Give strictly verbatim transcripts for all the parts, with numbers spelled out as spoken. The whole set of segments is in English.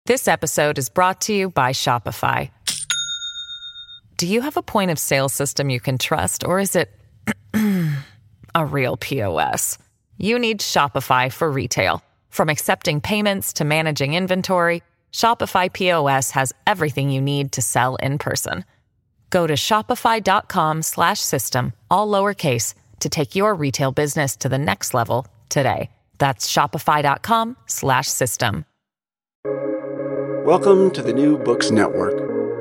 This episode is brought to you by Shopify. Do you have a point of sale system you can trust, or is it a real P O S? You need Shopify for retail. From accepting payments to managing inventory, Shopify P O S has everything you need to sell in person. Go to shopify.com slash system, all lowercase, to take your retail business to the next level today. That's shopify.com slash system. Welcome to the New Books Network.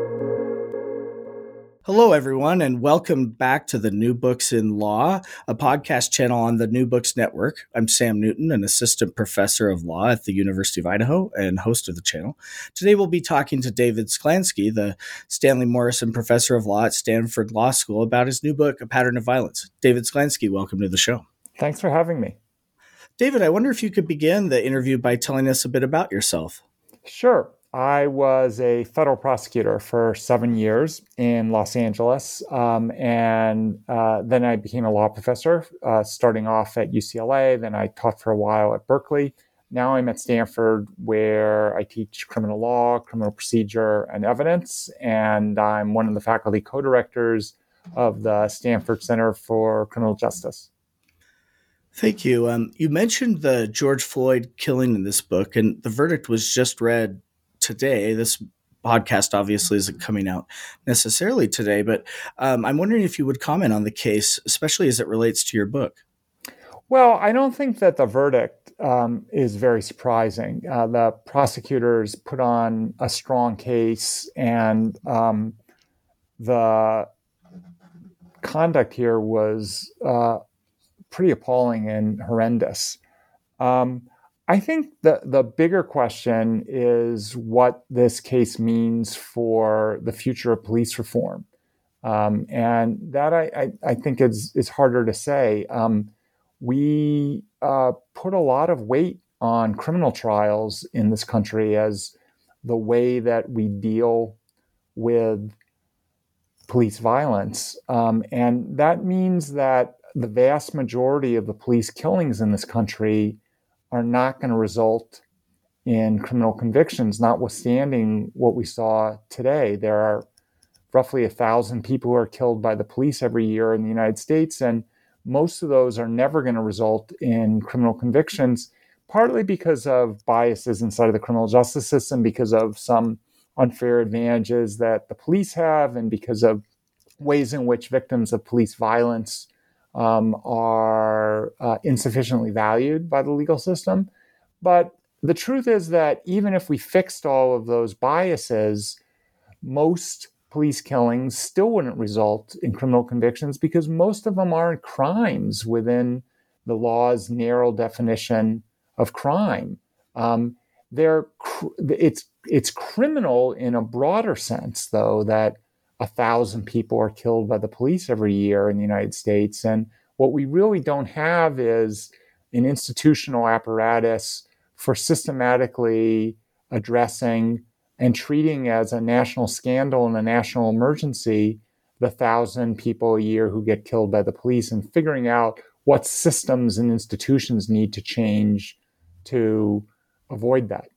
Hello, everyone, and welcome back to the New Books in Law, a podcast channel on the New Books Network. I'm Sam Newton, an assistant professor of law at the University of Idaho and host of the channel. Today, we'll be talking to David Sklansky, the Stanley Morrison Professor of Law at Stanford Law School, about his new book, A Pattern of Violence. David Sklansky, welcome to the show. Thanks for having me. David, I wonder if you could begin the interview by telling us a bit about yourself. Sure. I was a federal prosecutor for seven years in Los Angeles, um, and uh, then I became a law professor, uh, starting off at U C L A. Then I taught for a while at Berkeley. Now I'm at Stanford, where I teach criminal law, criminal procedure, and evidence, and I'm one of the faculty co-directors of the Stanford Center for Criminal Justice. Thank you. Um, you mentioned the George Floyd killing in this book, and the verdict was just read today. This podcast obviously isn't coming out necessarily today, but um, I'm wondering if you would comment on the case, especially as it relates to your book. Well, I don't think that the verdict um, is very surprising. Uh, the prosecutors put on a strong case, and um, the conduct here was uh, pretty appalling and horrendous. Um, I think the, the bigger question is what this case means for the future of police reform. Um, and that I, I, I think is, is harder to say. Um, we uh, put a lot of weight on criminal trials in this country as the way that we deal with police violence. Um, and that means that the vast majority of the police killings in this country are not going to result in criminal convictions, notwithstanding what we saw today. There are roughly a thousand people who are killed by the police every year in the United States, and most of those are never going to result in criminal convictions, partly because of biases inside of the criminal justice system, because of some unfair advantages that the police have, and because of ways in which victims of police violence Um, are uh, insufficiently valued by the legal system. But the truth is that even if we fixed all of those biases, most police killings still wouldn't result in criminal convictions because most of them aren't crimes within the law's narrow definition of crime. Um, they're cr- it's it's criminal in a broader sense, though, that a thousand people are killed by the police every year in the United States. And what we really don't have is an institutional apparatus for systematically addressing and treating as a national scandal and a national emergency the thousand people a year who get killed by the police, and figuring out what systems and institutions need to change to avoid that.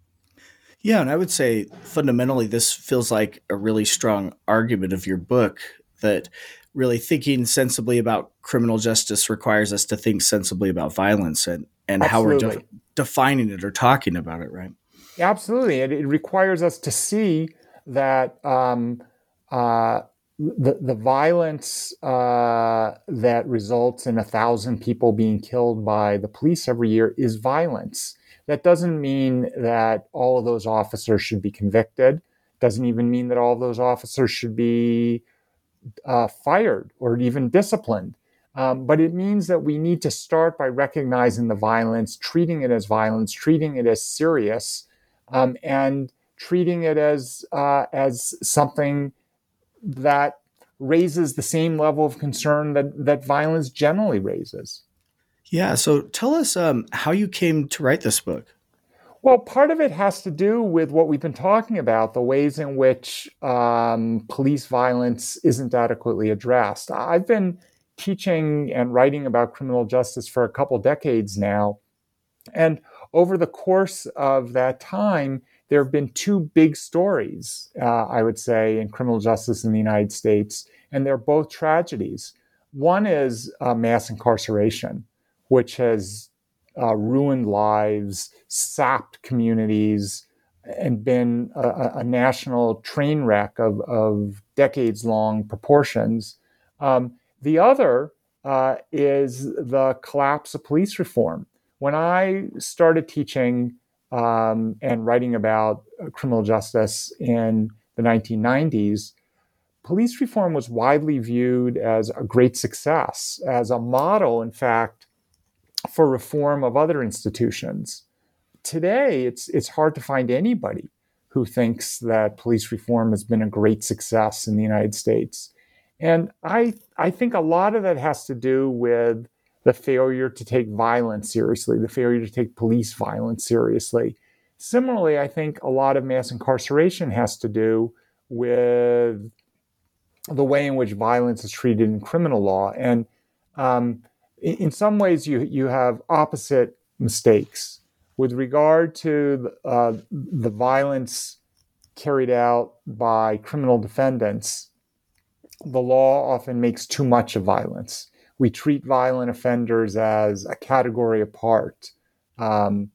Yeah, and I would say fundamentally this feels like a really strong argument of your book, that really thinking sensibly about criminal justice requires us to think sensibly about violence and, and how we're de- defining it or talking about it, right? Absolutely. It, it requires us to see that um, uh, the, the violence uh, that results in a thousand people being killed by the police every year is violence. That doesn't mean that all of those officers should be convicted. Doesn't even mean that all of those officers should be uh, fired or even disciplined. Um, but it means that we need to start by recognizing the violence, treating it as violence, treating it as serious, um, and treating it as uh, as something that raises the same level of concern that, that violence generally raises. Yeah. So tell us um, how you came to write this book. Well, part of it has to do with what we've been talking about, the ways in which um, police violence isn't adequately addressed. I've been teaching and writing about criminal justice for a couple decades now. And over the course of that time, there have been two big stories, uh, I would say, in criminal justice in the United States, and they're both tragedies. One is uh, mass incarceration, which has uh, ruined lives, sapped communities, and been a, a national train wreck of, of decades-long proportions. Um, the other uh, is the collapse of police reform. When I started teaching um, and writing about criminal justice in the nineteen nineties, police reform was widely viewed as a great success, as a model, in fact, for reform of other institutions. Today, it's it's hard to find anybody who thinks that police reform has been a great success in the United States. And I I think a lot of that has to do with the failure to take violence seriously, the failure to take police violence seriously. Similarly, I think a lot of mass incarceration has to do with the way in which violence is treated in criminal law. And um, in, in some ways, you, you have opposite mistakes. With regard to uh, the violence carried out by criminal defendants, the law often makes too much of violence. We treat violent offenders as a category apart, um,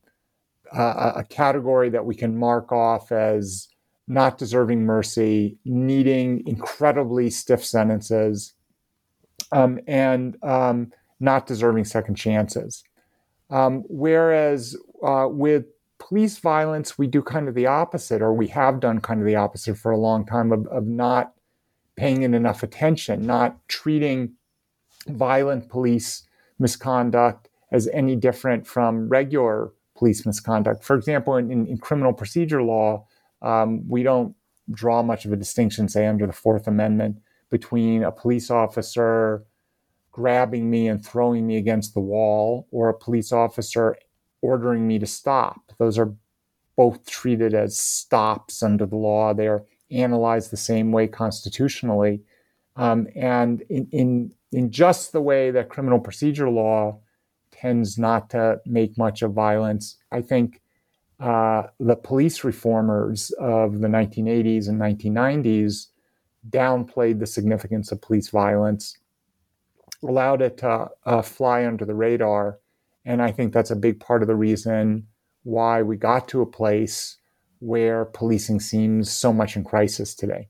a, a category that we can mark off as not deserving mercy, needing incredibly stiff sentences, um, and um, not deserving second chances. Um, whereas uh, with police violence, we do kind of the opposite, or we have done kind of the opposite for a long time, of, of not paying it enough attention, not treating violent police misconduct as any different from regular police misconduct. For example, in, in, in criminal procedure law, um, we don't draw much of a distinction, say, under the Fourth Amendment, between a police officer grabbing me and throwing me against the wall or a police officer ordering me to stop. Those are both treated as stops under the law. They're analyzed the same way constitutionally. Um, and in, in, in just the way that criminal procedure law tends not to make much of violence, I think uh, the police reformers of the nineteen eighties and nineteen nineties downplayed the significance of police violence, allowed it to uh, fly under the radar. And I think that's a big part of the reason why we got to a place where policing seems so much in crisis today.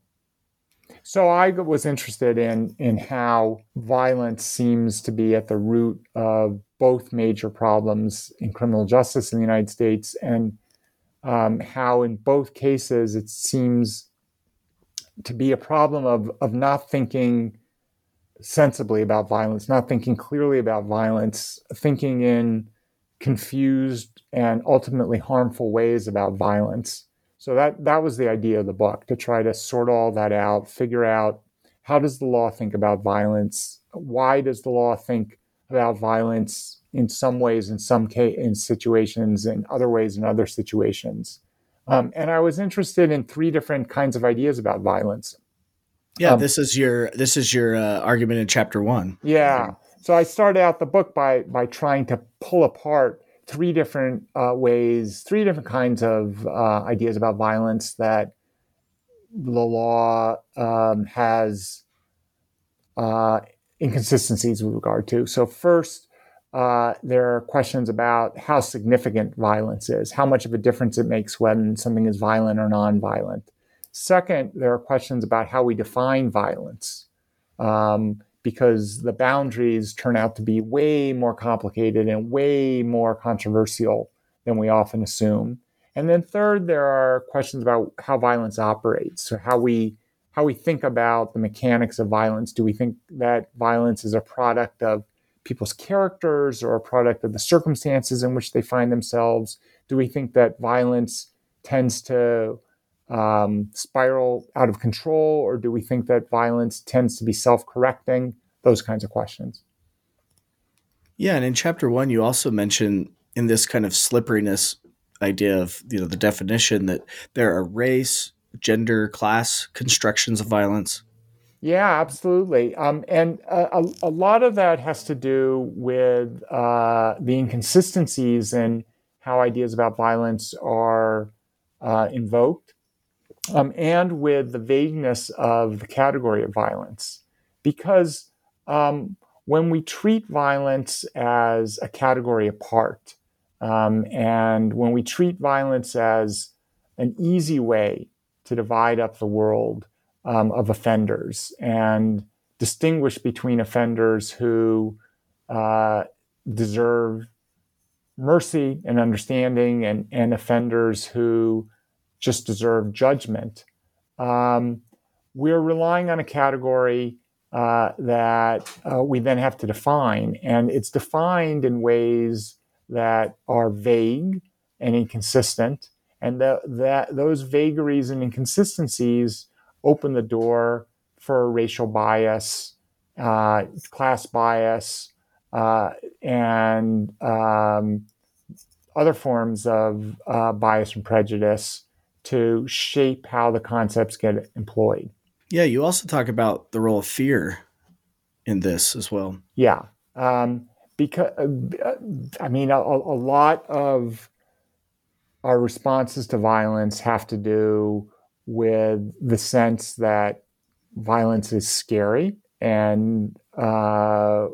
So I was interested in, in how violence seems to be at the root of both major problems in criminal justice in the United States, and um, how in both cases it seems to be a problem of, of not thinking sensibly about violence, not thinking clearly about violence, thinking in confused and ultimately harmful ways about violence. So that that was the idea of the book, to try to sort all that out, figure out, how does the law think about violence? Why does the law think about violence in some ways, in some case, in situations, in other ways, in other situations? Um, and I was interested in three different kinds of ideas about violence. Yeah, um, this is your this is your uh, argument in chapter one. Yeah. So I started out the book by by trying to pull apart three different uh, ways, three different kinds of uh, ideas about violence that the law um, has uh, inconsistencies with regard to. So first, uh, there are questions about how significant violence is, how much of a difference it makes when something is violent or nonviolent. Second, there are questions about how we define violence, um, because the boundaries turn out to be way more complicated and way more controversial than we often assume. And then third, there are questions about how violence operates, so how we how we think about the mechanics of violence. Do we think that violence is a product of people's characters or a product of the circumstances in which they find themselves? Do we think that violence tends to um, spiral out of control, or do we think that violence tends to be self-correcting? Those kinds of questions. Yeah, and in chapter one, you also mention in this kind of slipperiness idea of, you know, the definition that there are race, gender, class constructions of violence. Yeah, absolutely. Um, and a, a, a lot of that has to do with uh, the inconsistencies in how ideas about violence are uh, invoked, um, and with the vagueness of the category of violence. Because um, when we treat violence as a category apart, um, and when we treat violence as an easy way to divide up the world um, of offenders and distinguish between offenders who uh, deserve mercy and understanding and, and offenders who just deserve judgment, um, we're relying on a category uh, that uh, we then have to define. And it's defined in ways that are vague and inconsistent. And the, that those vagaries and inconsistencies open the door for racial bias, uh, class bias, uh, and um, other forms of uh, bias and prejudice to shape how the concepts get employed. Yeah, you also talk about the role of fear in this as well. Yeah, um, because uh, I mean, a, a lot of our responses to violence have to do with the sense that violence is scary and uh,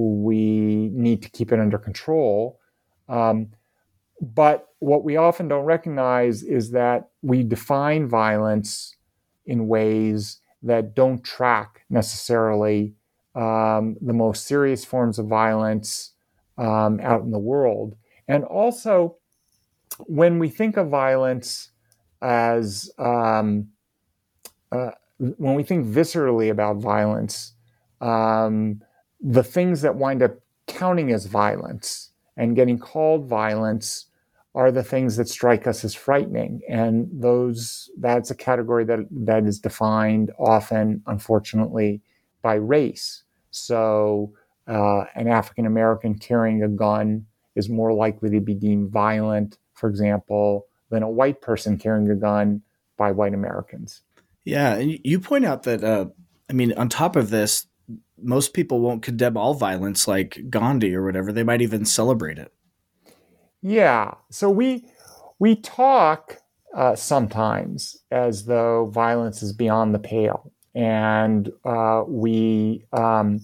we need to keep it under control. Um, but what we often don't recognize is that we define violence in ways that don't track necessarily um, the most serious forms of violence um, out in the world. And also, when we think of violence as, um, uh, when we think viscerally about violence, um, the things that wind up counting as violence and getting called violence are the things that strike us as frightening. And those that's a category that, that is defined often, unfortunately, by race. So uh, an African American carrying a gun is more likely to be deemed violent, for example, than a white person carrying a gun by white Americans. Yeah, and you point out that, uh, I mean, on top of this, most people won't condemn all violence like Gandhi or whatever. They might even celebrate it. Yeah, so we we talk uh, sometimes as though violence is beyond the pale, and uh, we um,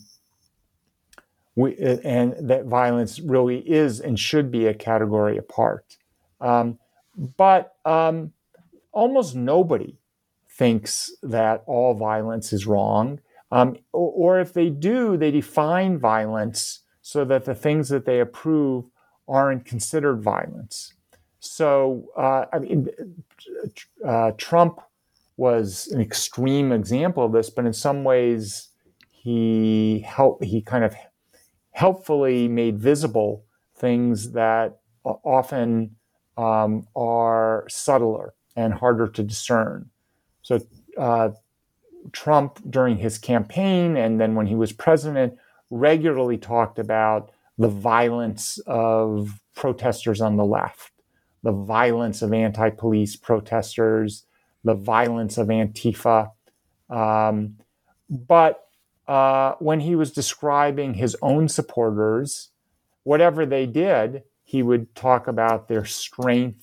we and that violence really is and should be a category apart. Um, but um, almost nobody thinks that all violence is wrong, um, or, or if they do, they define violence so that the things that they approve aren't considered violence. So, uh, I mean, uh, Trump was an extreme example of this, but in some ways, he helped. He kind of helpfully made visible things that often um, are subtler and harder to discern. So, uh, Trump, during his campaign, and then when he was president, regularly talked about the violence of protesters on the left, the violence of anti-police protesters, the violence of Antifa. Um, but uh, when he was describing his own supporters, whatever they did, he would talk about their strength,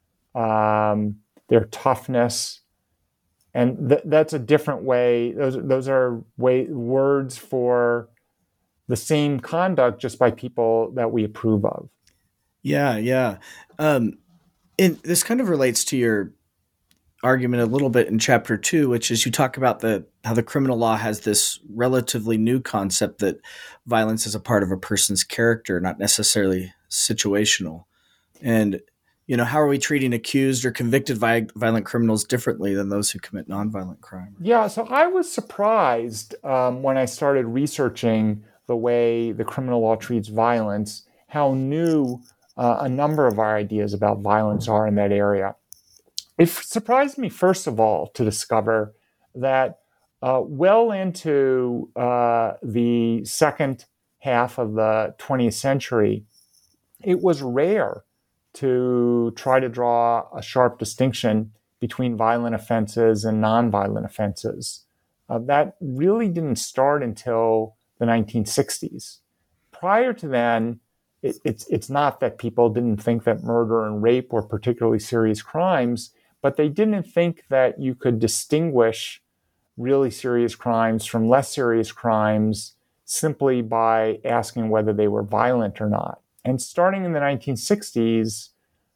um, their toughness. And th- that's a different way. Those, those are way, words for the same conduct just by people that we approve of. Yeah, yeah. Um, and this kind of relates to your argument a little bit in chapter two, which is you talk about the how the criminal law has this relatively new concept that violence is a part of a person's character, not necessarily situational. And, you know, how are we treating accused or convicted vi- violent criminals differently than those who commit nonviolent crime? Yeah, so I was surprised um, when I started researching the way the criminal law treats violence, how new uh, a number of our ideas about violence are in that area. It surprised me, first of all, to discover that uh, well into uh, the second half of the twentieth century, it was rare to try to draw a sharp distinction between violent offenses and nonviolent offenses. Uh, that really didn't start until the nineteen sixties. Prior to then, it, it's, it's not that people didn't think that murder and rape were particularly serious crimes, but they didn't think that you could distinguish really serious crimes from less serious crimes simply by asking whether they were violent or not. And starting in the nineteen sixties,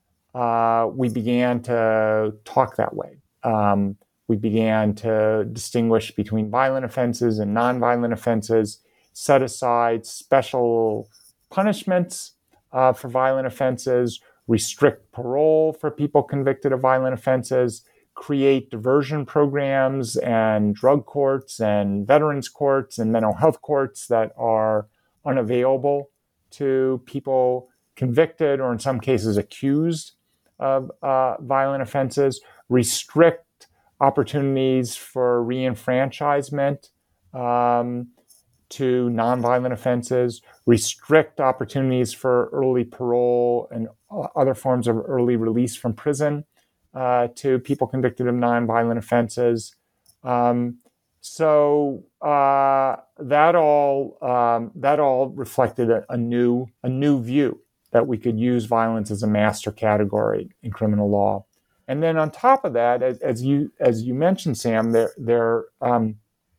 uh, we began to talk that way. Um, we began to distinguish between violent offenses and nonviolent offenses, set aside special punishments uh, for violent offenses, restrict parole for people convicted of violent offenses, create diversion programs and drug courts and veterans courts and mental health courts that are unavailable to people convicted or in some cases accused of uh, violent offenses, restrict opportunities for reenfranchisement um, to nonviolent offenses, restrict opportunities for early parole and other forms of early release from prison uh, to people convicted of nonviolent offenses. Um, so uh, that all um, that all reflected a, a new a new view that we could use violence as a master category in criminal law. And then on top of that, as, as you as you mentioned, Sam, there there um,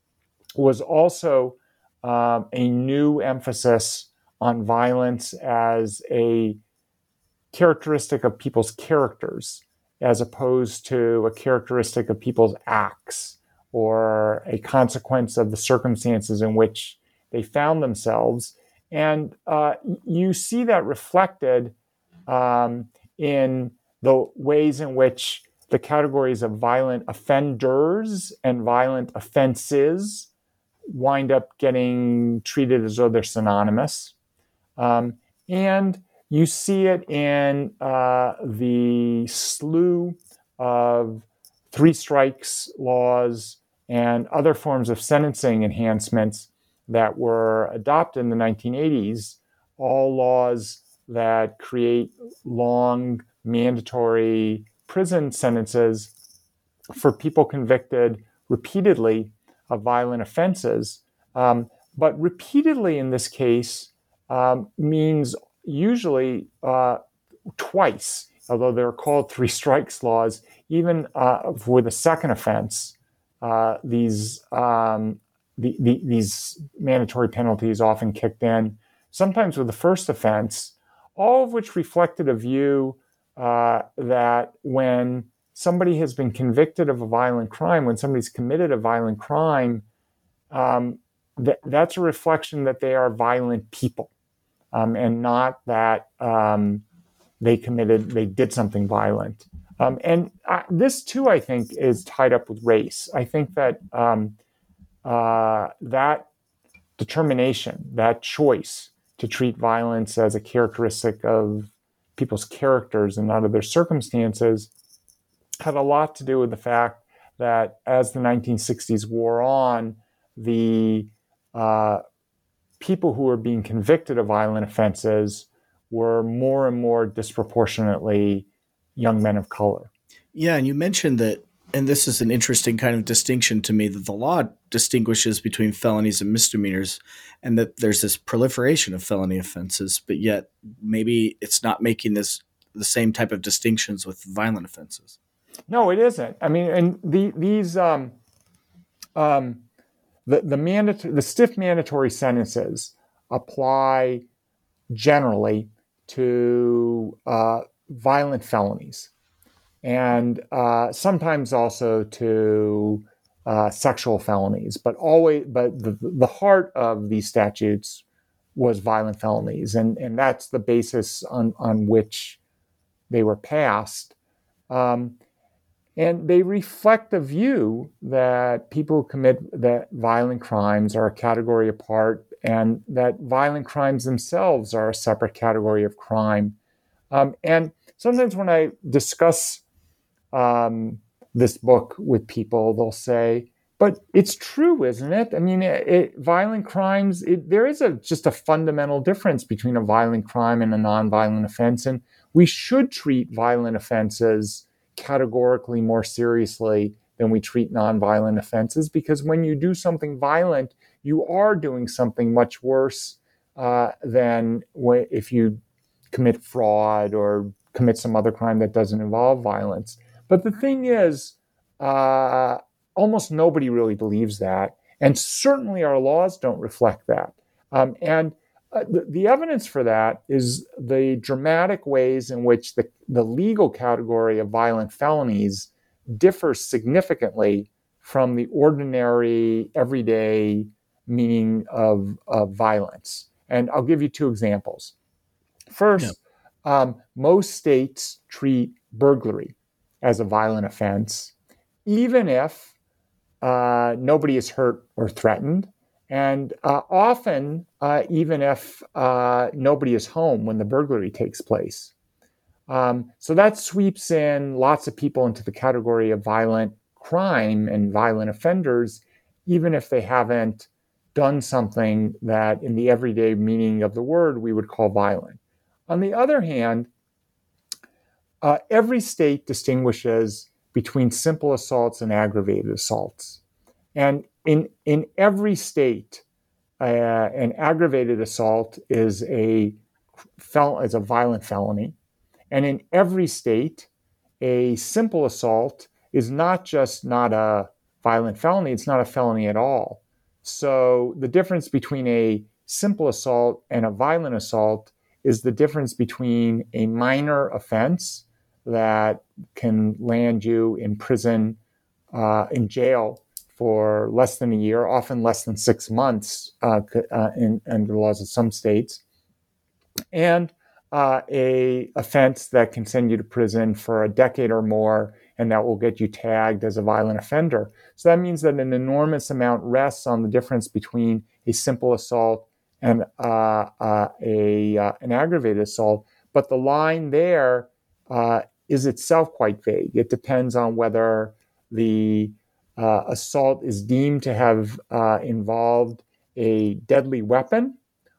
was also um, a new emphasis on violence as a characteristic of people's characters, as opposed to a characteristic of people's acts or a consequence of the circumstances in which they found themselves. And uh, you see that reflected um, in the ways in which the categories of violent offenders and violent offenses wind up getting treated as though they're synonymous. Um, and you see it in uh, the slew of three strikes laws and other forms of sentencing enhancements that were adopted in the nineteen eighties, all laws that create long mandatory prison sentences for people convicted repeatedly of violent offenses. Um, but repeatedly in this case um, means usually uh, twice, although they're called three strikes laws. Even uh, for the second offense, uh, these um, the, the, these mandatory penalties often kicked in. Sometimes with the first offense, all of which reflected a view uh, that when somebody has been convicted of a violent crime, when somebody's committed a violent crime, um, th- that's a reflection that they are violent people, um, and not that um, they committed, they did something violent. Um, and uh, this too, I think, is tied up with race. I think that um, uh, that determination, that choice to treat violence as a characteristic of people's characters and not of their circumstances had a lot to do with the fact that as the nineteen sixties wore on, the uh, people who were being convicted of violent offenses were more and more disproportionately young men of color. Yeah, and you mentioned that, and this is an interesting kind of distinction to me, that the law distinguishes between felonies and misdemeanors, and that there's this proliferation of felony offenses, but yet maybe it's not making this the same type of distinctions with violent offenses. No, it isn't. I mean, and the, these um, um, the the mandatory the stiff mandatory sentences apply generally to uh, violent felonies, and uh, sometimes also to uh, sexual felonies. But always, but the the heart of these statutes was violent felonies, and and that's the basis on on which they were passed. Um, And they reflect the view that people who commit that violent crimes are a category apart, and that violent crimes themselves are a separate category of crime. Um, and sometimes when I discuss um, this book with people, they'll say, "But it's true, isn't it? I mean, it, it, violent crimes, it, there is a just a fundamental difference between a violent crime and a nonviolent offense, and we should treat violent offenses categorically more seriously than we treat nonviolent offenses, because when you do something violent, you are doing something much worse uh, than w- if you commit fraud or commit some other crime that doesn't involve violence. But the thing is, uh, almost nobody really believes that. And certainly our laws don't reflect that. Um, and uh, the, the evidence for that is the dramatic ways in which the, the legal category of violent felonies differs significantly from the ordinary, everyday meaning of, of violence. And I'll give you two examples. First, yeah. um, most states treat burglary as a violent offense, even if uh, nobody is hurt or threatened, and uh, often uh, even if uh, nobody is home when the burglary takes place. Um, so that sweeps in lots of people into the category of violent crime and violent offenders, even if they haven't done something that in the everyday meaning of the word we would call violent. On the other hand, uh, every state distinguishes between simple assaults and aggravated assaults. And in, in every state, uh, an aggravated assault is a, fel- is a violent felony. And in every state, a simple assault is not just not a violent felony, it's not a felony at all. So the difference between a simple assault and a violent assault is the difference between a minor offense that can land you in prison, uh, in jail for less than a year, often less than six months uh, uh, in, under the laws of some states, and uh, a offense that can send you to prison for a decade or more, and that will get you tagged as a violent offender. So that means that an enormous amount rests on the difference between a simple assault and uh, uh, a uh, an aggravated assault. But the line there uh, is itself quite vague. It depends on whether the uh, assault is deemed to have uh, involved a deadly weapon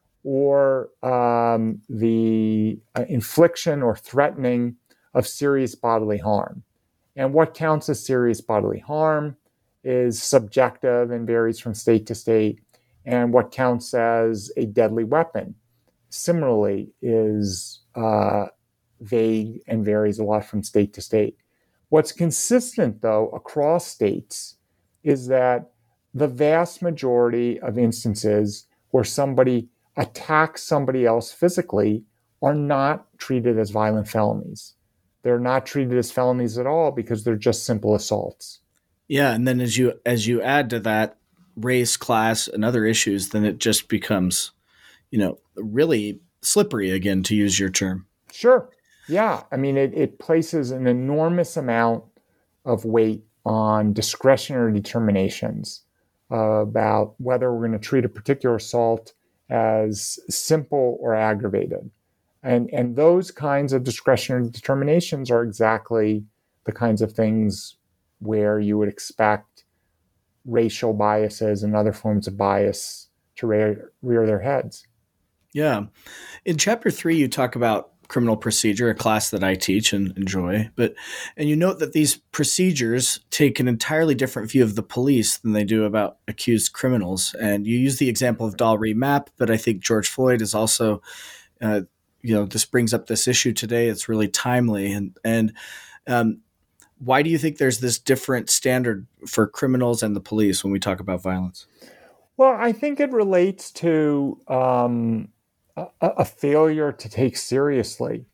or um, the uh, infliction or threatening of serious bodily harm. And what counts as serious bodily harm is subjective and varies from state to state. And what counts as a deadly weapon, similarly, is uh, vague and varies a lot from state to state. What's consistent, though, across states is that the vast majority of instances where somebody attacks somebody else physically are not treated as violent felonies. They're not treated as felonies at all because they're just simple assaults. Yeah, and then as you as you add to that race, class, and other issues, then it just becomes, you know, really slippery again, to use your term. Sure. Yeah. I mean, it, it places an enormous amount of weight on discretionary determinations uh, about whether we're going to treat a particular assault as simple or aggravated. And, and those kinds of discretionary determinations are exactly the kinds of things where you would expect racial biases and other forms of bias to rear, rear their heads. Yeah. In chapter three, you talk about criminal procedure, a class that I teach and enjoy, but and you note that these procedures take an entirely different view of the police than they do about accused criminals. And you use the example of Dalry Mapp, but I think George Floyd is also, uh, you know, this brings up this issue today. It's really timely. And and um, why do you think there's this different standard for criminals and the police when we talk about violence? Well, I think it relates to um, a, a failure to take seriously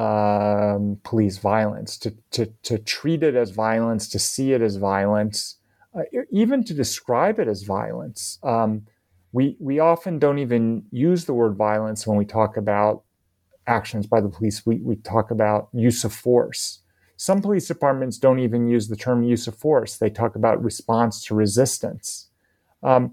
um, police violence, to, to, to treat it as violence, to see it as violence, uh, even to describe it as violence. Um, we, we often don't even use the word violence when we talk about actions by the police. We, we talk about use of force. Some police departments don't even use the term use of force. They talk about response to resistance. Um,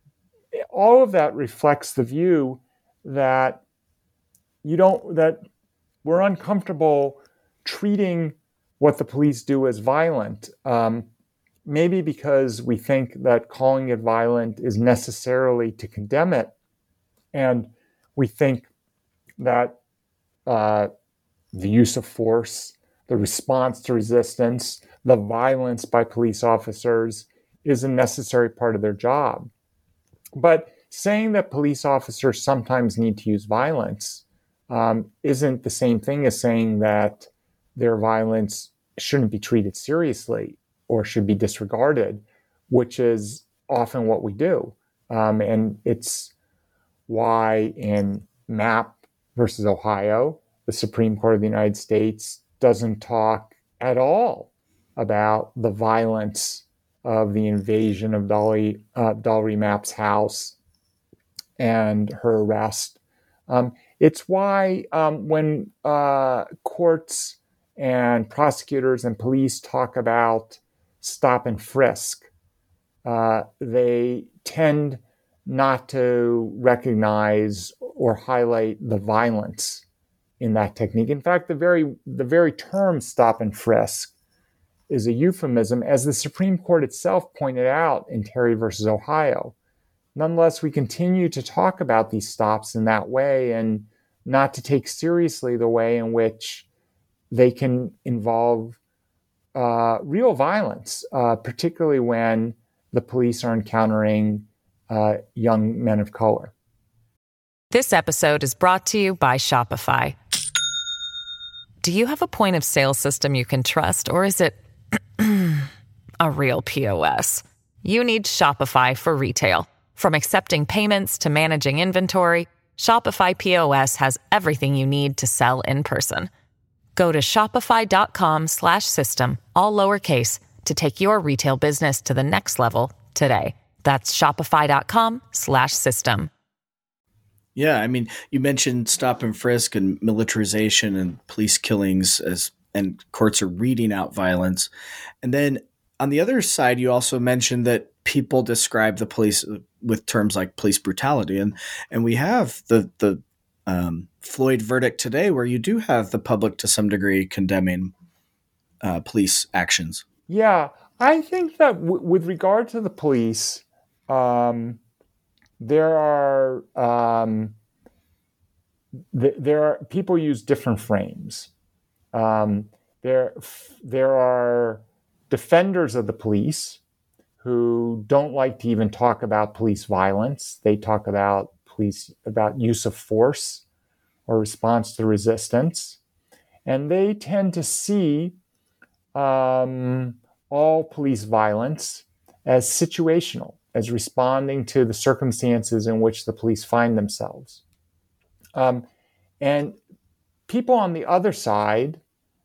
all of that reflects the view that you don't, that we're uncomfortable treating what the police do as violent. Um, maybe because we think that calling it violent is necessarily to condemn it. And we think that uh, the use of force, the response to resistance, the violence by police officers is a necessary part of their job. But saying that police officers sometimes need to use violence um, isn't the same thing as saying that their violence shouldn't be treated seriously or should be disregarded, which is often what we do. Um, and it's why in Mapp versus Ohio, the Supreme Court of the United States doesn't talk at all about the violence of the invasion of Dolly, uh, Dollary Mapp's house and her arrest. Um, it's why um, when uh, courts and prosecutors and police talk about stop and frisk, uh, they tend not to recognize or highlight the violence in that technique. In fact, the very the very term stop and frisk is a euphemism, as the Supreme Court itself pointed out in Terry versus Ohio. Nonetheless, we continue to talk about these stops in that way and not to take seriously the way in which they can involve uh, real violence, uh, particularly when the police are encountering uh, young men of color. This episode is brought to you by Shopify. Do you have a point of sale system you can trust, or is it a real P O S? You need Shopify for retail. From accepting payments to managing inventory, Shopify P O S has everything you need to sell in person. Go to shopify.com slash system, all lowercase, to take your retail business to the next level today. That's shopify.com slash system. Yeah, I mean, you mentioned stop and frisk and militarization and police killings as and courts are reading out violence. And then on the other side, you also mentioned that people describe the police with terms like police brutality. And and we have the the um, Floyd verdict today, where you do have the public to some degree condemning uh, police actions. Yeah, I think that w- with regard to the police, um, there are um, th- there are people use different frames. Um, there there are defenders of the police who don't like to even talk about police violence. They talk about police about use of force or response to resistance, and they tend to see um, all police violence as situational, as responding to the circumstances in which the police find themselves. Um, and people on the other side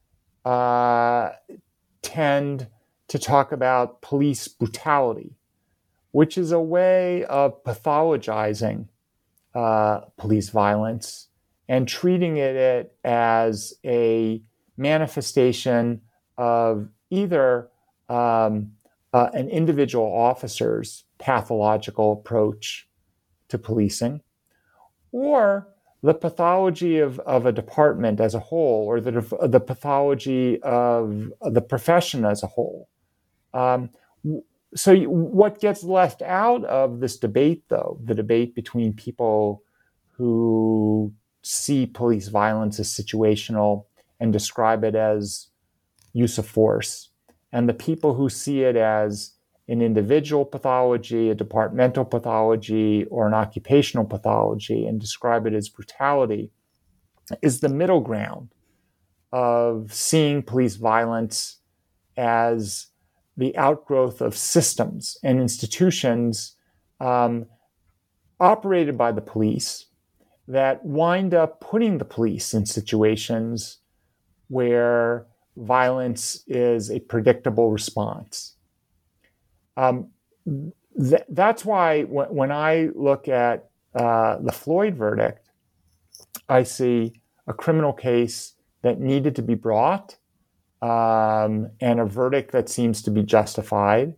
uh, tend to talk about police brutality, which is a way of pathologizing uh, police violence and treating it as a manifestation of either um, uh, an individual officer's pathological approach to policing, or the pathology of, of a department as a whole, or the, the pathology of the profession as a whole. Um, so what gets left out of this debate, though, the debate between people who see police violence as situational and describe it as use of force, and the people who see it as an individual pathology, a departmental pathology, or an occupational pathology, and describe it as brutality, is the middle ground of seeing police violence as the outgrowth of systems and institutions um, operated by the police that wind up putting the police in situations where violence is a predictable response. Um, th- that's why w- when I look at uh, the Floyd verdict, I see a criminal case that needed to be brought um, and a verdict that seems to be justified.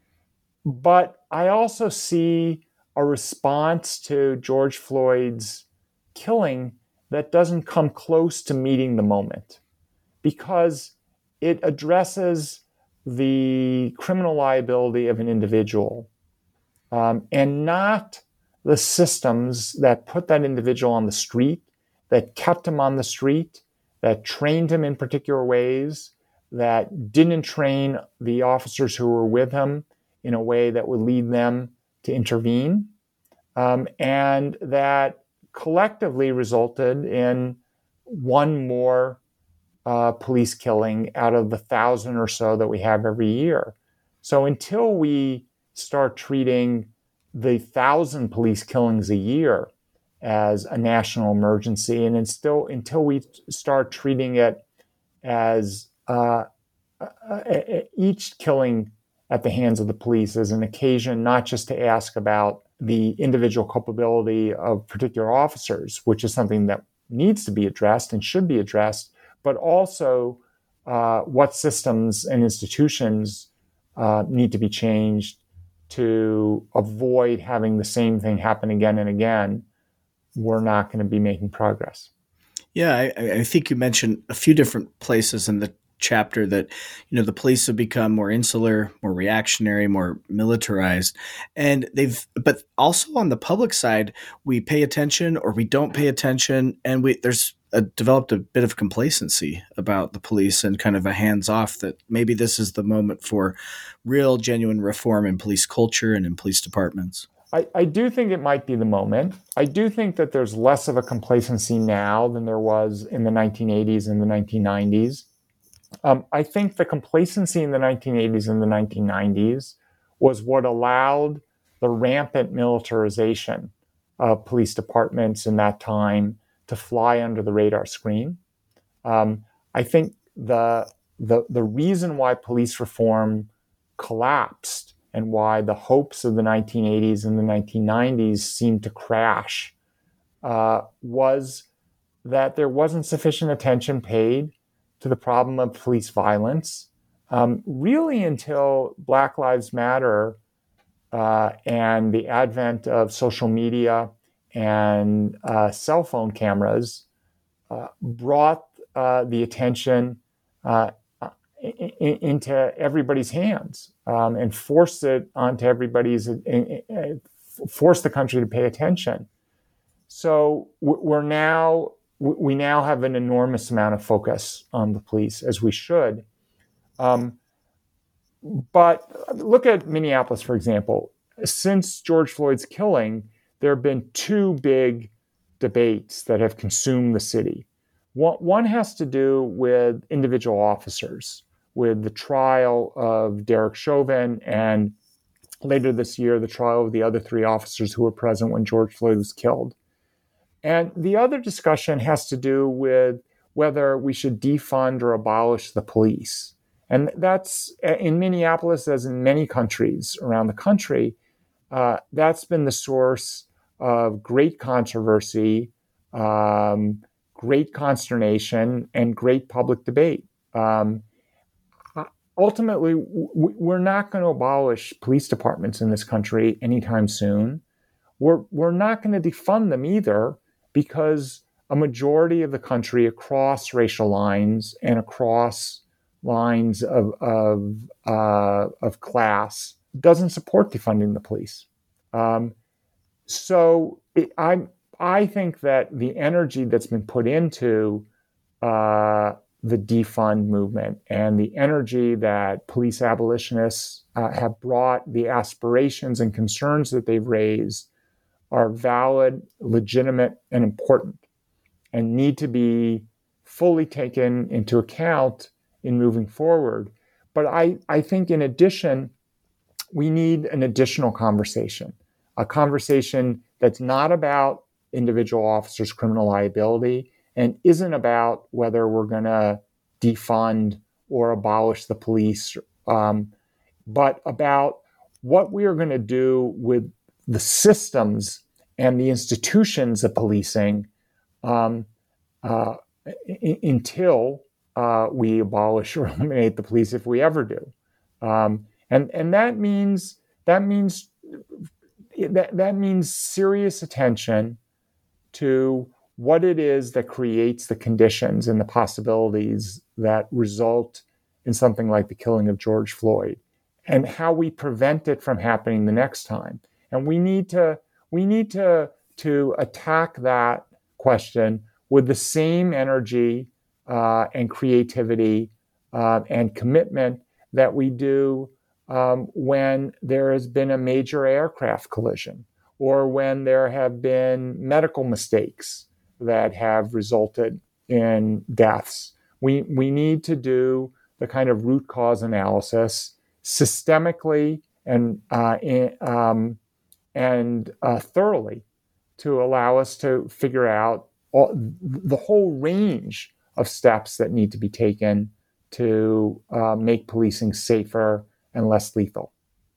But I also see a response to George Floyd's killing that doesn't come close to meeting the moment, because it addresses the criminal liability of an individual um, and not the systems that put that individual on the street, that kept him on the street, that trained him in particular ways, that didn't train the officers who were with him in a way that would lead them to intervene, um, and that collectively resulted in one more uh, police killing out of the thousand or so that we have every year. So until we start treating the thousand police killings a year as a national emergency, and it's still until we start treating it as uh, uh, each killing at the hands of the police as an occasion not just to ask about the individual culpability of particular officers, which is something that needs to be addressed and should be addressed, but also uh, what systems and institutions uh, need to be changed to avoid having the same thing happen again and again. We're not going to be making progress. Yeah, I, I think you mentioned a few different places in the chapter that, you know, the police have become more insular, more reactionary, more militarized. And they've, but also on the public side, we pay attention or we don't pay attention. And we, there's a, developed a bit of complacency about the police and kind of a hands off that maybe this is the moment for real, genuine reform in police culture and in police departments. I, I do think it might be the moment. I do think that there's less of a complacency now than there was in the nineteen eighties and the nineteen nineties. Um, I think the complacency in the nineteen eighties and the nineteen nineties was what allowed the rampant militarization of police departments in that time to fly under the radar screen. Um, I think the, the, the reason why police reform collapsed and why the hopes of the nineteen eighties and the nineteen nineties seemed to crash uh, was that there wasn't sufficient attention paid to the problem of police violence, um, really until Black Lives Matter uh, and the advent of social media and uh, cell phone cameras uh, brought uh, the attention uh, in, in, into everybody's hands um, and forced it onto everybody's, uh, uh, forced the country to pay attention. So we're now we now have an enormous amount of focus on the police, as we should. Um, but look at Minneapolis, for example. Since George Floyd's killing, there have been two big debates that have consumed the city. One, one has to do with individual officers, with the trial of Derek Chauvin, and later this year, the trial of the other three officers who were present when George Floyd was killed. And the other discussion has to do with whether we should defund or abolish the police. And that's, in Minneapolis, as in many countries around the country, uh, that's been the source of great controversy, um, great consternation, and great public debate. Um, ultimately, w- we're not going to abolish police departments in this country anytime soon. We're, we're not going to defund them either, because a majority of the country across racial lines and across lines of of, uh, of class doesn't support defunding the police. Um, so it, I I think that the energy that's been put into uh, the defund movement and the energy that police abolitionists uh, have brought, the aspirations and concerns that they've raised, are valid, legitimate, and important, and need to be fully taken into account in moving forward. But I, I think in addition, we need an additional conversation, a conversation that's not about individual officers' criminal liability and isn't about whether we're going to defund or abolish the police, um, but about what we are going to do with the systems and the institutions of policing um, uh, I- until uh, we abolish or eliminate the police, if we ever do. Um, and and that means that means that that means serious attention to what it is that creates the conditions and the possibilities that result in something like the killing of George Floyd, and how we prevent it from happening the next time. And we need to we need to to attack that question with the same energy uh, and creativity uh, and commitment that we do um, when there has been a major aircraft collision, or when there have been medical mistakes that have resulted in deaths, We, we need to do the kind of root cause analysis systemically and, uh, in, um, and uh, thoroughly to allow us to figure out all, the whole range of steps that need to be taken to uh, make policing safer and less lethal.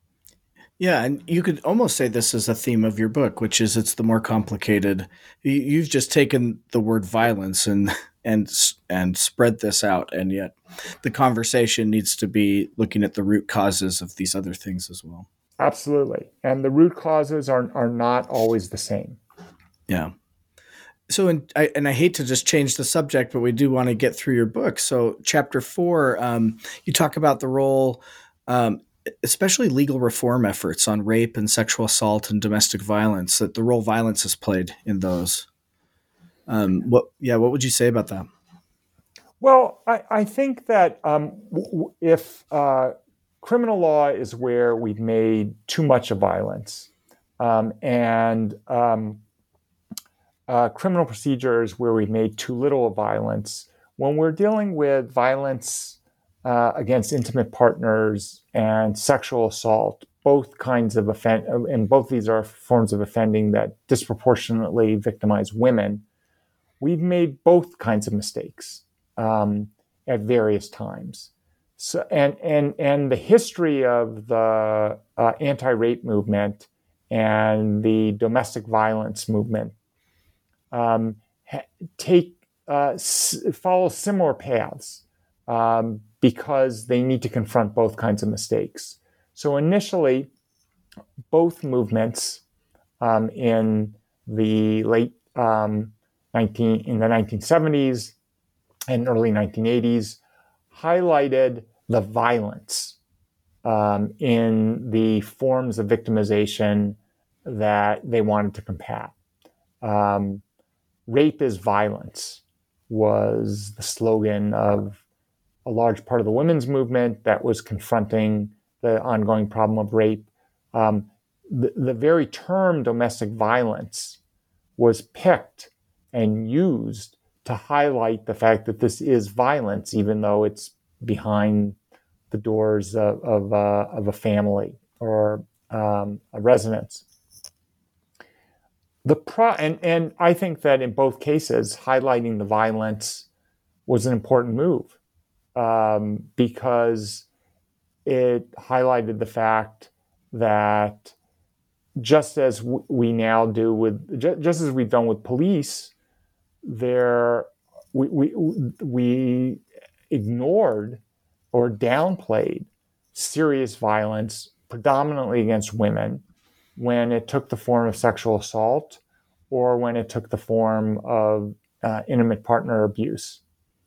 Yeah, and you could almost say this is a theme of your book, which is it's the more complicated. You've just taken the word violence and and and spread this out, and yet the conversation needs to be looking at the root causes of these other things as well. Absolutely, and the root causes are are not always the same. Yeah. So, in, I, and I hate to just change the subject, but we do want to get through your book. So, chapter four, um, you talk about the role. Um, especially legal reform efforts on rape and sexual assault and domestic violence, that the role violence has played in those. Um, what, yeah, what would you say about that? Well, I, I think that um, w- if uh, criminal law is where we've made too much of violence, um, and um, uh, criminal procedures where we've made too little of violence, when we're dealing with violence Uh, against intimate partners and sexual assault, both kinds of offend, and both these are forms of offending that disproportionately victimize women. We've made both kinds of mistakes um, at various times. So, and and and the history of the uh, anti-rape movement and the domestic violence movement um, ha- take uh, s- follow similar paths. Um, because they need to confront both kinds of mistakes. So initially, both movements um, in the late um, nineteen in the nineteen seventies and early nineteen eighties highlighted the violence um, in the forms of victimization that they wanted to combat. Um, Rape is violence was the slogan of a large part of the women's movement that was confronting the ongoing problem of rape. Um, the, the very term domestic violence was picked and used to highlight the fact that this is violence, even though it's behind the doors of, of, uh, of a family or um, a residence. The pro- and, and I think that in both cases, highlighting the violence was an important move. Um, because it highlighted the fact that just as w- we now do with, ju- just as we've done with police, there we, we we ignored or downplayed serious violence, predominantly against women, when it took the form of sexual assault or when it took the form of uh, intimate partner abuse.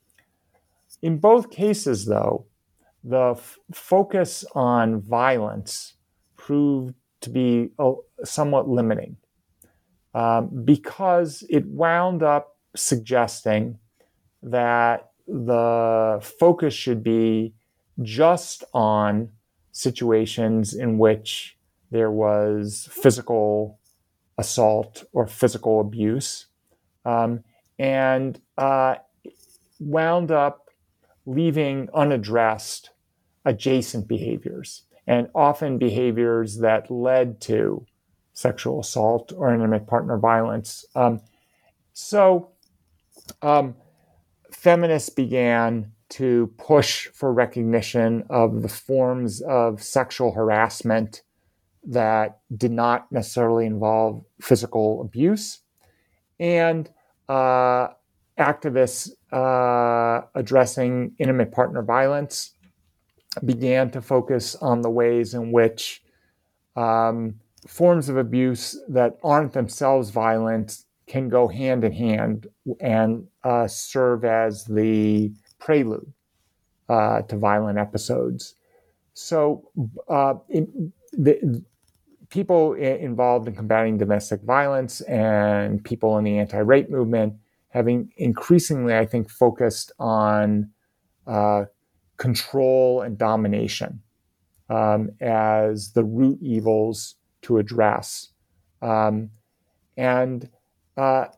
In both cases, though, the f- focus on violence proved to be uh, somewhat limiting um, because it wound up suggesting that the focus should be just on situations in which there was physical assault or physical abuse, um, and uh, wound up leaving unaddressed adjacent behaviors, and often behaviors that led to sexual assault or intimate partner violence. Um, so um, feminists began to push for recognition of the forms of sexual harassment that did not necessarily involve physical abuse, and uh, activists uh, addressing intimate partner violence began to focus on the ways in which um, forms of abuse that aren't themselves violent can go hand in hand and uh, serve as the prelude uh, to violent episodes. So uh, in, the, people involved in combating domestic violence and people in the anti-rape movement having increasingly, I think, focused on uh, control and domination um, as the root evils to address. Um, and uh,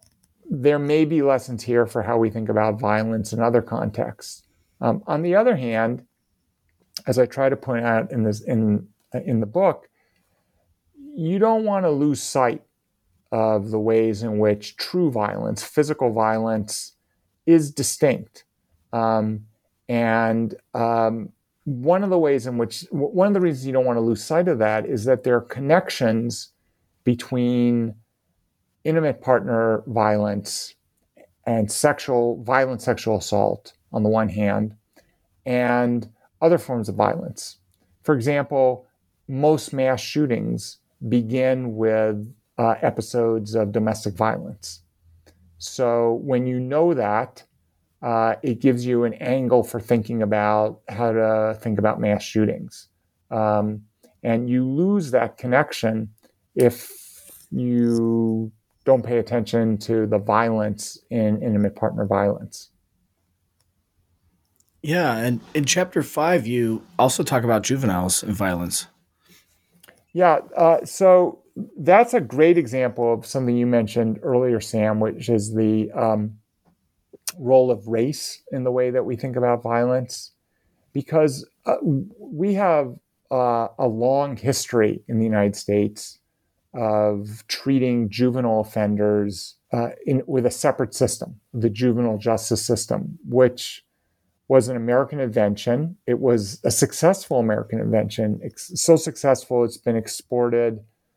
there may be lessons here for how we think about violence in other contexts. Um, on the other hand, as I try to point out in this in in the book, you don't want to lose sight of the ways in which true violence, physical violence, is distinct. Um, and um, one of the ways in which, one of the reasons you don't want to lose sight of that is that there are connections between intimate partner violence and sexual, violent sexual assault on the one hand, and other forms of violence. For example, most mass shootings begin with uh, episodes of domestic violence. So when you know that, uh, it gives you an angle for thinking about how to think about mass shootings. Um, and you lose that connection if you don't pay attention to the violence in intimate partner violence. Yeah, and in chapter five, you also talk about juveniles and violence. Yeah, uh, so that's a great example of something you mentioned earlier, Sam, which is the um, role of race in the way that we think about violence. Because uh, we have uh, a long history in the United States of treating juvenile offenders uh, in, with a separate system, the juvenile justice system, which was an American invention. It was a successful American invention, it's so successful it's been exported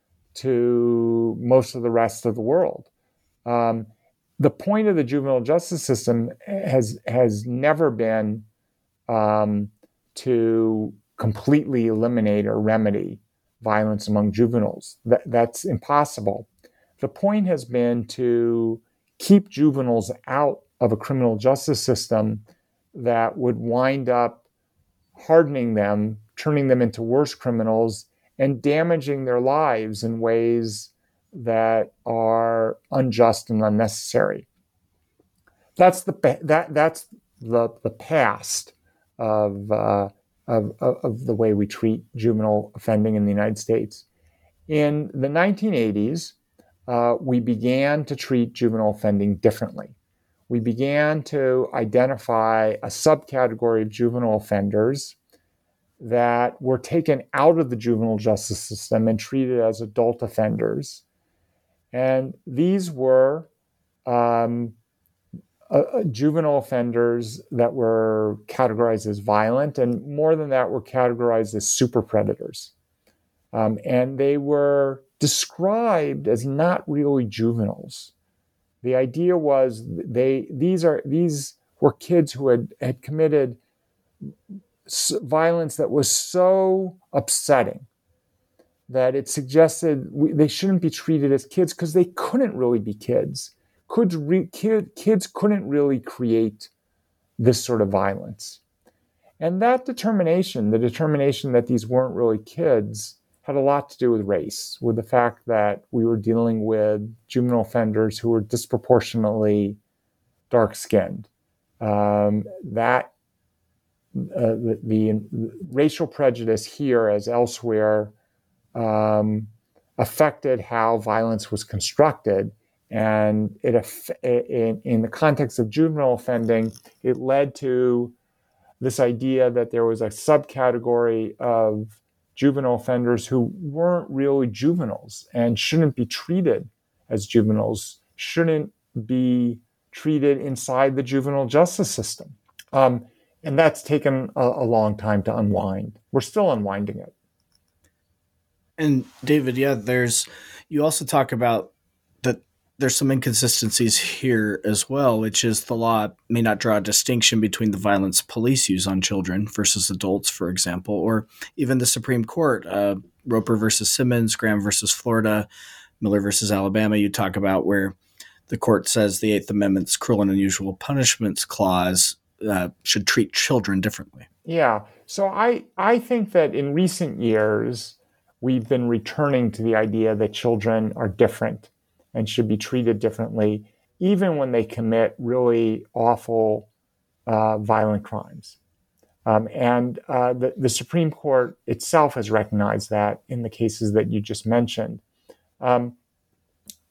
to most of the rest of the world. Um, the point of the juvenile justice system has has never been um, to completely eliminate or remedy violence among juveniles. That, that's impossible. The point has been to keep juveniles out of a criminal justice system that would wind up hardening them, turning them into worse criminals, and damaging their lives in ways that are unjust and unnecessary. That's the that that's the the past of uh, of of the way we treat juvenile offending in the United States. In the nineteen eighties, uh, we began to treat juvenile offending differently. We began to identify a subcategory of juvenile offenders that were taken out of the juvenile justice system and treated as adult offenders. And these were um, uh, juvenile offenders that were categorized as violent, and more than that, were categorized as super predators. Um, and they were described as not really juveniles. The idea was they these are these were kids who had, had committed violence that was so upsetting that it suggested we, they shouldn't be treated as kids because they couldn't really be kids. Could re, kid, kids couldn't really create this sort of violence. And that determination, the determination that these weren't really kids, had a lot to do with race, with the fact that we were dealing with juvenile offenders who were disproportionately dark-skinned. Um, that uh, the, the racial prejudice here, as elsewhere, um, affected how violence was constructed, and it in, in the context of juvenile offending, it led to this idea that there was a subcategory of juvenile offenders who weren't really juveniles and shouldn't be treated as juveniles, shouldn't be treated inside the juvenile justice system. Um, and that's taken a, a long time to unwind. We're still unwinding it. And David, yeah, there's, you also talk about that there's some inconsistencies here as well, which is the law may not draw a distinction between the violence police use on children versus adults, for example, or even the Supreme Court, uh, Roper versus Simmons, Graham versus Florida, Miller versus Alabama, you talk about where the court says the Eighth Amendment's cruel and unusual punishments clause uh, should treat children differently. Yeah. So I, I think that in recent years, we've been returning to the idea that children are different and should be treated differently, even when they commit really awful, uh, violent crimes. Um, and uh, the, the Supreme Court itself has recognized that in the cases that you just mentioned. Um,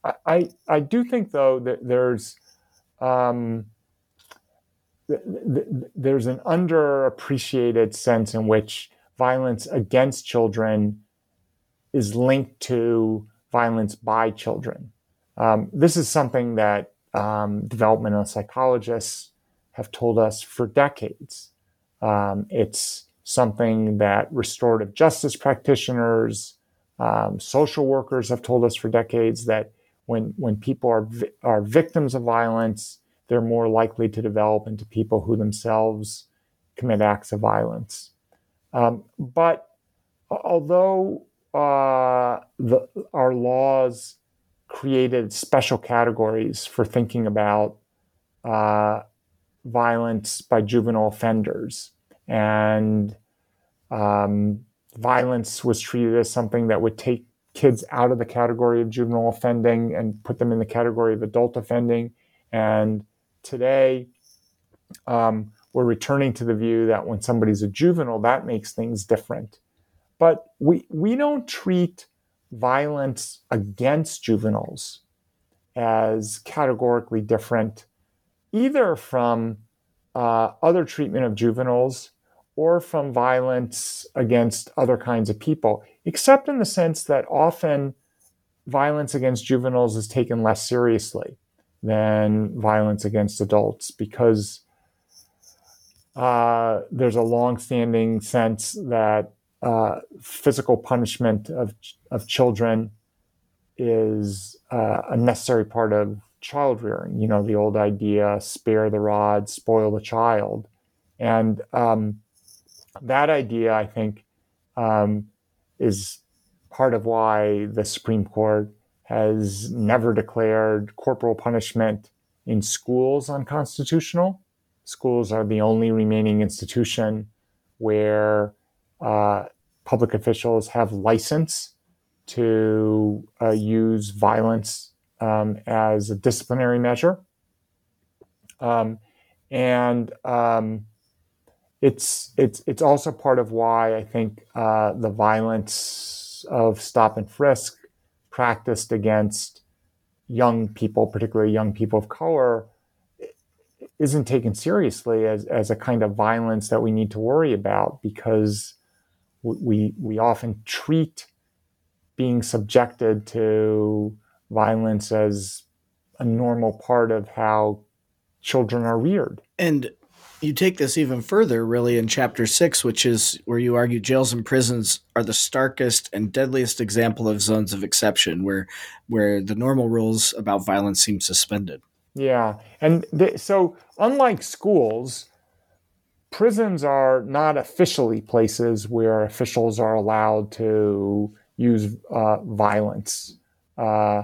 I I do think though that there's um, th- th- there's an underappreciated sense in which violence against children is linked to violence by children. Um, this is something that um, developmental psychologists have told us for decades. Um, it's something that restorative justice practitioners, um, social workers have told us for decades, that when when people are vi- are victims of violence, they're more likely to develop into people who themselves commit acts of violence. Um, but although uh, the, our laws created special categories for thinking about uh, violence by juvenile offenders, and um, violence was treated as something that would take kids out of the category of juvenile offending and put them in the category of adult offending. And today, um, we're returning to the view that when somebody's a juvenile, that makes things different. But we we don't treat violence against juveniles as categorically different, either from uh, other treatment of juveniles or from violence against other kinds of people, except in the sense that often violence against juveniles is taken less seriously than violence against adults, because uh, there's a longstanding sense that uh, physical punishment of of children is uh, a necessary part of child rearing. You know, the old idea, spare the rod, spoil the child. And um, that idea, I think, um, is part of why the Supreme Court has never declared corporal punishment in schools unconstitutional. Schools are the only remaining institution where uh, public officials have license to uh, use violence um, as a disciplinary measure. Um, and um, it's it's it's also part of why I think uh, the violence of stop and frisk practiced against young people, particularly young people of color, isn't taken seriously as, as a kind of violence that we need to worry about, because we we often treat being subjected to violence as a normal part of how children are reared. And you take this even further, really, in chapter six, which is where you argue jails and prisons are the starkest and deadliest example of zones of exception, where where the normal rules about violence seem suspended. Yeah. And th- so unlike schools, prisons are not officially places where officials are allowed to use uh, violence. Uh,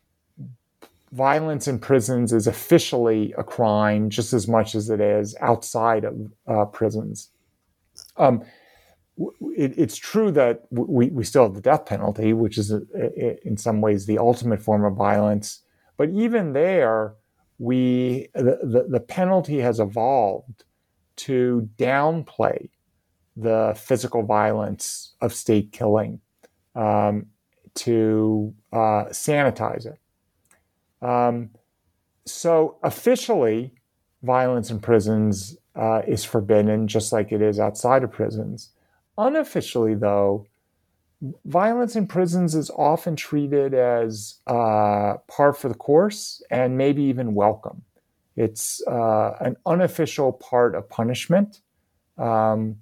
violence in prisons is officially a crime just as much as it is outside of uh, prisons. Um, it, it's true that we, we still have the death penalty, which is a, a, in some ways the ultimate form of violence. But even there, we the, the, the penalty has evolved to downplay the physical violence of state killing, um, to uh, sanitize it. Um, so officially, violence in prisons uh, is forbidden, just like it is outside of prisons. Unofficially, though, violence in prisons is often treated as uh, par for the course and maybe even welcome. It's uh, an unofficial part of punishment. Um,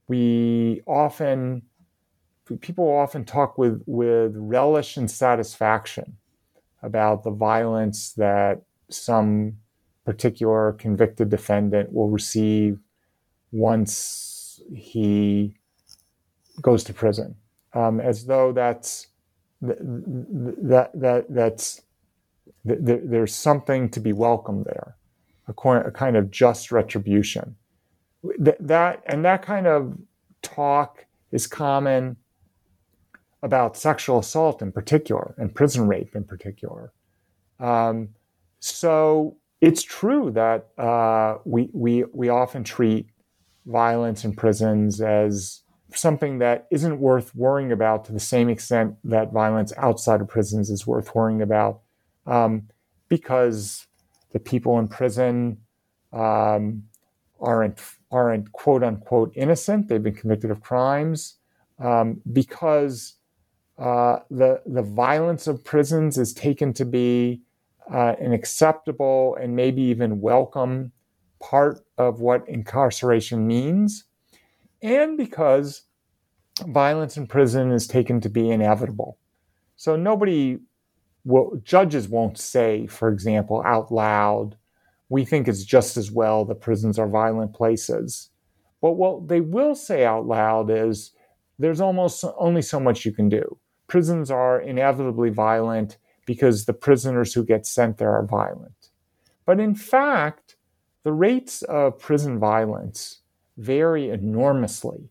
we often, people often talk with, with relish and satisfaction about the violence that some particular convicted defendant will receive once he goes to prison, um, as though that's that that that's that there's something to be welcomed there, a, a kind of just retribution. That, that and that kind of talk is common about sexual assault in particular and prison rape in particular. Um, so it's true that uh, we we we often treat violence in prisons as something that isn't worth worrying about to the same extent that violence outside of prisons is worth worrying about. um, because the people in prison um, aren't aren't quote unquote innocent. They've been convicted of crimes um, because uh, the the violence of prisons is taken to be uh, an acceptable and maybe even welcome part of what incarceration means, and because violence in prison is taken to be inevitable. So nobody will, judges won't say, for example, out loud, we think it's just as well that prisons are violent places. But what they will say out loud is there's almost only so much you can do. Prisons are inevitably violent because the prisoners who get sent there are violent. But in fact, the rates of prison violence vary enormously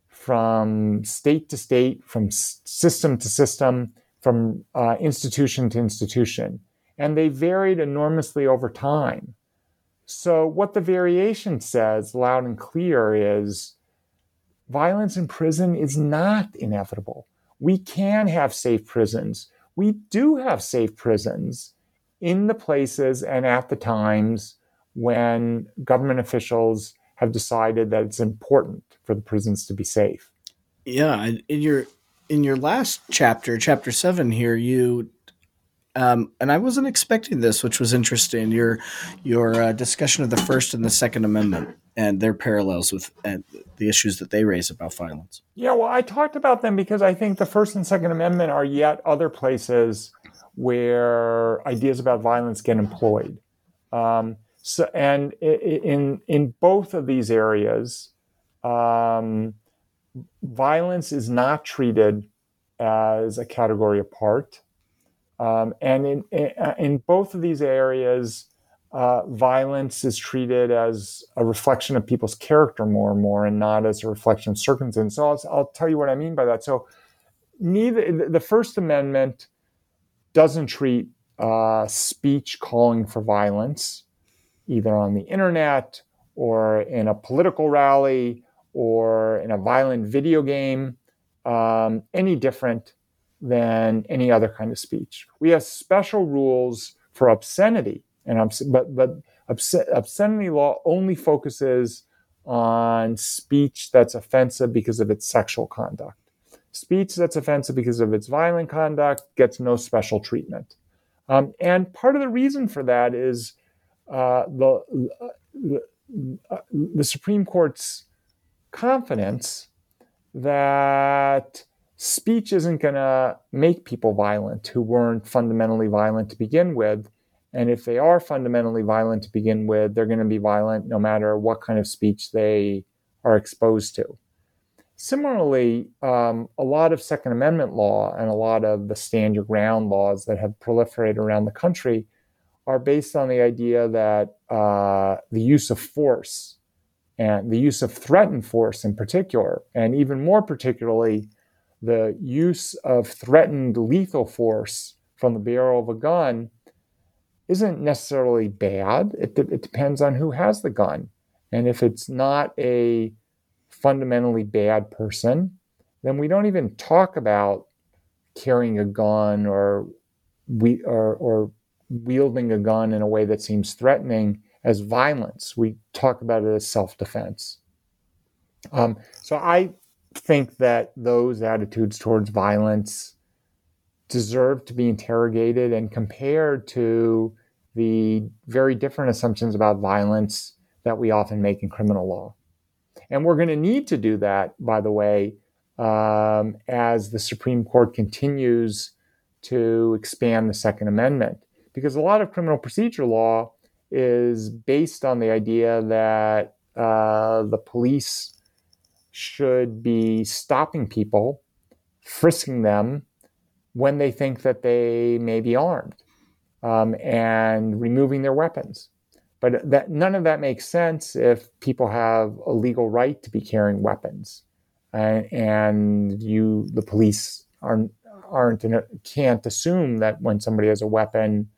from state to state, from system to system, from uh, institution to institution. And they varied enormously over time. So what the variation says loud and clear is violence in prison is not inevitable. We can have safe prisons. We do have safe prisons in the places and at the times when government officials have decided that it's important for the prisons to be safe. Yeah, in your in your last chapter, chapter seven here, you um, and I wasn't expecting this, which was interesting. Your your uh, discussion of the First and the Second Amendment and their parallels with uh, the issues that they raise about violence. Yeah, well, I talked about them because I think the First and Second Amendment are yet other places where ideas about violence get employed. Um, so, and in in both of these areas, um, violence is not treated as a category apart. Um, and in, in in both of these areas, uh, violence is treated as a reflection of people's character more and more, and not as a reflection of circumstance. So I'll, I'll tell you what I mean by that. So neither the First Amendment doesn't treat uh, speech calling for violence, either on the internet or in a political rally or in a violent video game, um, any different than any other kind of speech. We have special rules for obscenity, and obs- but but obs- obscenity law only focuses on speech that's offensive because of its sexual conduct. Speech that's offensive because of its violent conduct gets no special treatment. Um, and part of the reason for that is uh, the, the, the Supreme Court's confidence that speech isn't going to make people violent who weren't fundamentally violent to begin with. And if they are fundamentally violent to begin with, they're going to be violent no matter what kind of speech they are exposed to. Similarly, um, a lot of Second Amendment law and a lot of the stand your ground laws that have proliferated around the country are based on the idea that uh, the use of force and the use of threatened force in particular, and even more particularly, the use of threatened lethal force from the barrel of a gun isn't necessarily bad. It, de- it depends on who has the gun. And if it's not a fundamentally bad person, then we don't even talk about carrying a gun or we or, or wielding a gun in a way that seems threatening as violence. We talk about it as self-defense. Um, so I think that those attitudes towards violence deserve to be interrogated and compared to the very different assumptions about violence that we often make in criminal law. And we're going to need to do that, by the way, um, as the Supreme Court continues to expand the Second Amendment. Because a lot of criminal procedure law is based on the idea that uh, the police should be stopping people, frisking them when they think that they may be armed, um, and removing their weapons. But that none of that makes sense if people have a legal right to be carrying weapons, and, and you, the police, aren't aren't in a, can't assume that when somebody has a weapon,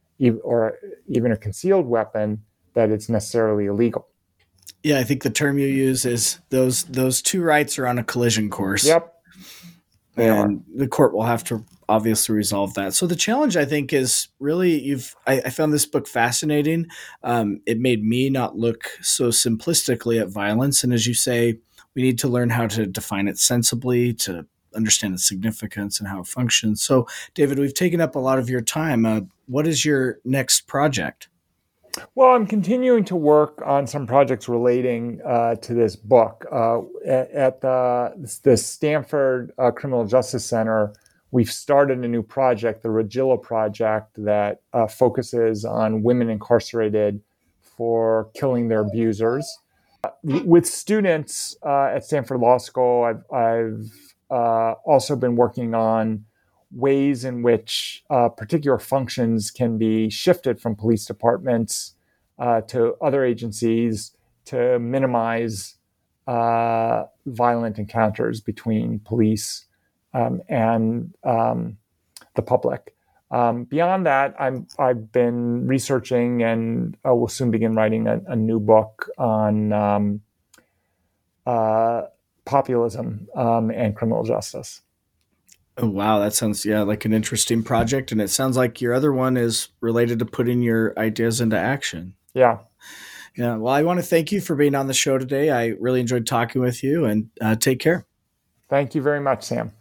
or even a concealed weapon, that it's necessarily illegal. Yeah, I think the term you use is those those two rights are on a collision course. Yep. And the court will have to obviously resolve that. So the challenge, I think, is really you've. I, I found this book fascinating. Um, it made me not look so simplistically at violence, and as you say, we need to learn how to define it sensibly to understand its significance and how it functions. So, David, we've taken up a lot of your time. Uh, what is your next project? Well, I'm continuing to work on some projects relating uh, to this book. Uh, at, at the, the Stanford uh, Criminal Justice Center, we've started a new project, the Regilla Project, that uh, focuses on women incarcerated for killing their abusers. Uh, with students uh, at Stanford Law School, I've, I've uh, also been working on ways in which uh, particular functions can be shifted from police departments uh, to other agencies to minimize uh, violent encounters between police um, and um, the public. Um, beyond that, I'm, I've been researching and uh, will soon begin writing a, a new book on um, uh, populism um, and criminal justice. Oh, wow. That sounds, yeah, like an interesting project. And it sounds like your other one is related to putting your ideas into action. Yeah. Yeah. Well, I want to thank you for being on the show today. I really enjoyed talking with you, and uh, take care. Thank you very much, Sam.